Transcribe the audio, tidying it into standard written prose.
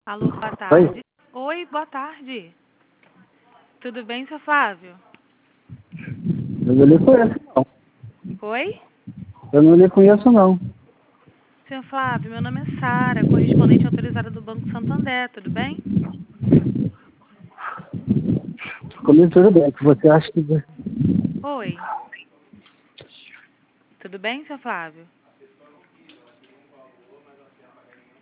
Alô, boa Oi? tarde. Oi, boa tarde. Tudo bem, seu Flávio? Eu não lhe conheço, não. Oi? Eu não lhe conheço, não. Seu Flávio, meu nome é Sara, correspondente autorizada do Banco Santander, tudo bem? Comigo tudo bem, que você acha que... Oi. Tudo bem, seu Flávio?